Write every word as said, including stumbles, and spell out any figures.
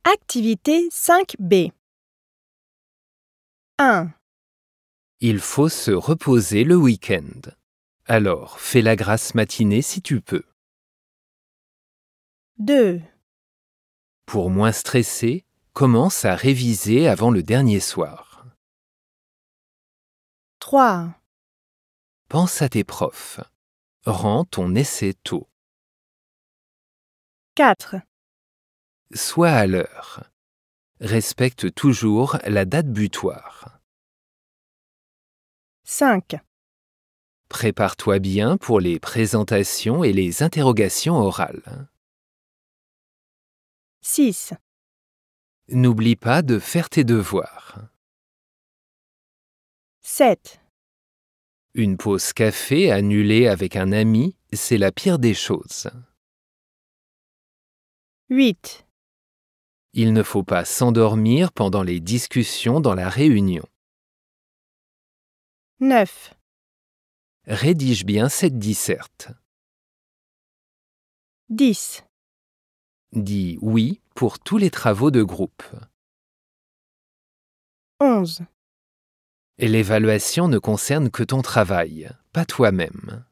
Activité cinq B. un. Il faut se reposer le week-end. Alors, fais la grasse matinée si tu peux. deux. Pour moins stresser, commence à réviser avant le dernier soir. trois. Pense à tes profs. Rends ton essai tôt. quatre. Sois à l'heure. Respecte toujours la date butoir. cinq. Prépare-toi bien pour les présentations et les interrogations orales. six. N'oublie pas de faire tes devoirs. sept. Une pause café annulée avec un ami, c'est la pire des choses. huit. Il ne faut pas s'endormir pendant les discussions dans la réunion. neuf. Rédige bien cette disserte. dix. Dis oui pour tous les travaux de groupe. onze. Et l'évaluation ne concerne que ton travail, pas toi-même.